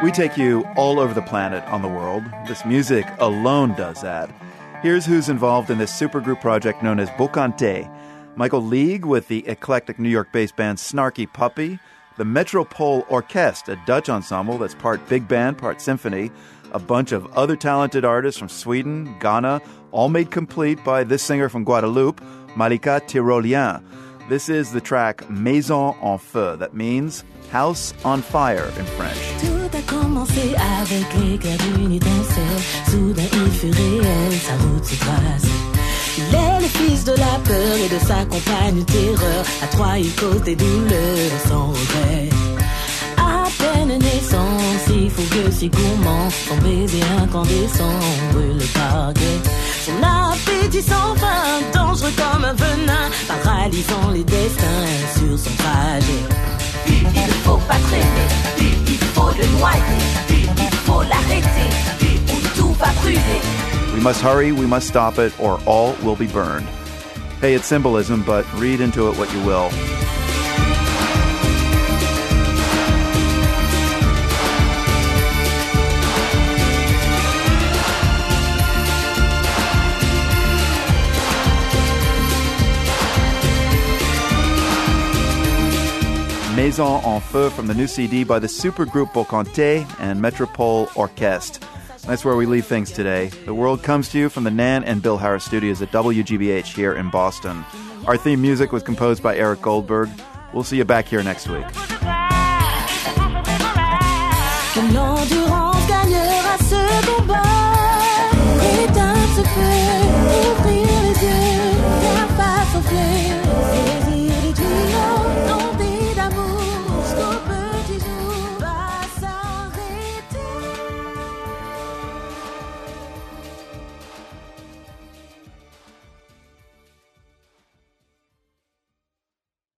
We take you all over the planet on the world. This music alone does that. Here's who's involved in this supergroup project known as Bocante. Michael League with the eclectic New York-based band Snarky Puppy, the Metropole Orkest, a Dutch ensemble that's part big band, part symphony, a bunch of other talented artists from Sweden, Ghana, all made complete by this singer from Guadeloupe, Malika Tyrolien. This is the track Maison en Feu, that means house on fire in French. Tout a commencé avec l'éclat d'une étincelle. Soudain il fut réel, sa route se trace. Il est le fils de la peur et de sa compagne terreur. À trois il cause des douleurs sans regret. À peine naissant, si fougueux, si gourmand, son baiser incandescent brûle le parquet. Son appétit sans fin, dangereux comme un venin, paralysant les destins sur son trajet. Il ne faut pas traîner, il faut le noyer, il faut l'arrêter, ou tout va brûler. We must hurry, we must stop it, or all will be burned. Hey, it's symbolism, but read into it what you will. Maison en Feu from the new CD by the supergroup Bocante and Metropole Orkest. That's where we leave things today. The world comes to you from the Nan and Bill Harris studios at WGBH here in Boston. Our theme music was composed by Eric Goldberg. We'll see you back here next week.